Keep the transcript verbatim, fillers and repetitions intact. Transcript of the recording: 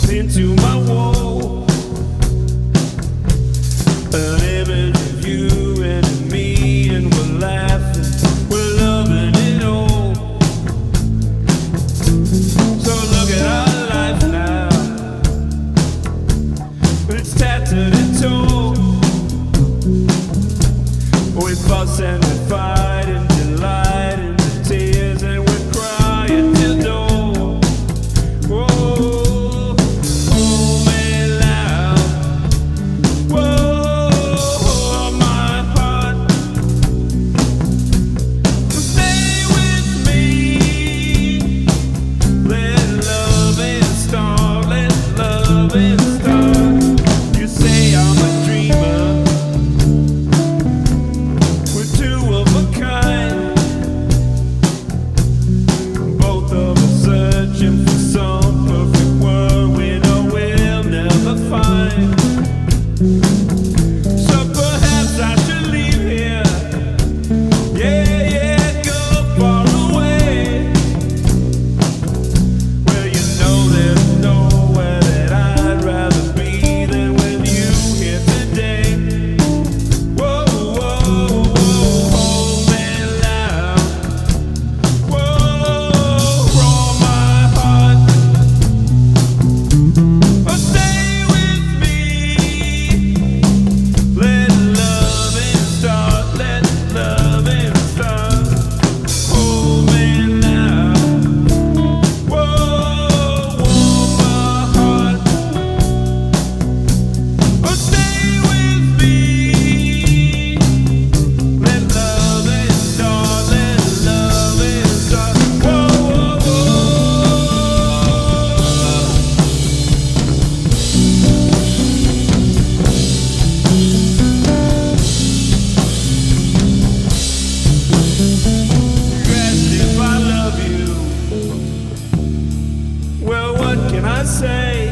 into my wall. An image of you and me, and we're laughing, we're loving it all. So look at our life now, it's tattered and torn. We fuss and we fight and delight in the tears, and we cry till dawn. Whoa, hold me loud. Whoa, my heart. Stay with me. Let love start. Let love start. You say I'm a dreamer. Searching for some perfect word we know we'll never find. So perhaps I should leave here. Yeah, yeah, go far away, where you know there's nowhere that I'd rather be than with you here today. Whoa, whoa, whoa, hold me loud. Whoa. Well, what can I say?